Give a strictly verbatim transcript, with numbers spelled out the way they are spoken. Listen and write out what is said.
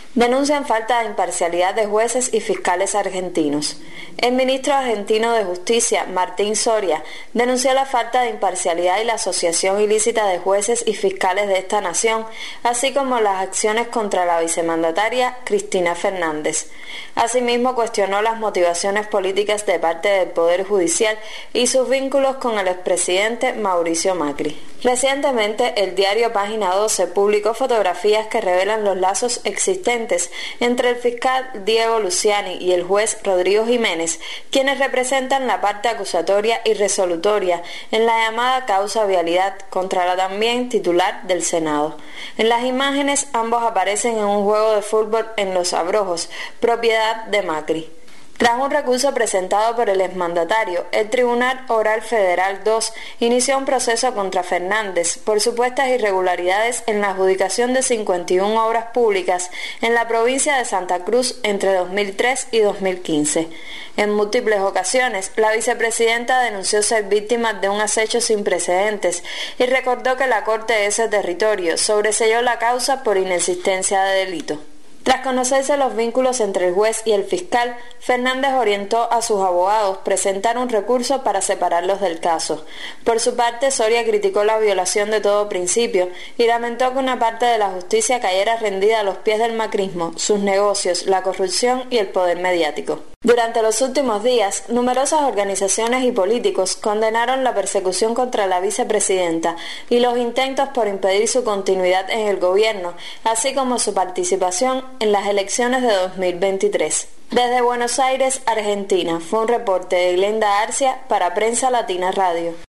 Denuncian falta de imparcialidad de jueces y fiscales argentinos. El ministro argentino de Justicia, Martín Soria, denunció la falta de imparcialidad y la asociación ilícita de jueces y fiscales de esta nación, así como las acciones contra la vicemandataria Cristina Fernández. Asimismo, cuestionó las motivaciones políticas de parte del Poder Judicial y sus vínculos con el expresidente Mauricio Macri. Recientemente, el diario Página doce publicó fotografías que revelan los lazos existentes entre el fiscal Diego Luciani y el juez Rodrigo Jiménez, quienes representan la parte acusatoria y resolutoria en la llamada causa Vialidad contra la también titular del Senado. En las imágenes, ambos aparecen en un juego de fútbol en Los Abrojos, propiedad de Macri. Tras un recurso presentado por el exmandatario, el Tribunal Oral Federal dos inició un proceso contra Fernández por supuestas irregularidades en la adjudicación de cincuenta y una obras públicas en la provincia de Santa Cruz entre dos mil tres y dos mil quince. En múltiples ocasiones, la vicepresidenta denunció ser víctima de un acecho sin precedentes y recordó que la Corte de ese territorio sobreseyó la causa por inexistencia de delito. Tras conocerse los vínculos entre el juez y el fiscal, Fernández orientó a sus abogados presentar un recurso para separarlos del caso. Por su parte, Soria criticó la violación de todo principio y lamentó que una parte de la justicia cayera rendida a los pies del macrismo, sus negocios, la corrupción y el poder mediático. Durante los últimos días, numerosas organizaciones y políticos condenaron la persecución contra la vicepresidenta y los intentos por impedir su continuidad en el gobierno, así como su participación en las elecciones de dos mil veintitrés. Desde Buenos Aires, Argentina, fue un reporte de Glenda Arcia para Prensa Latina Radio.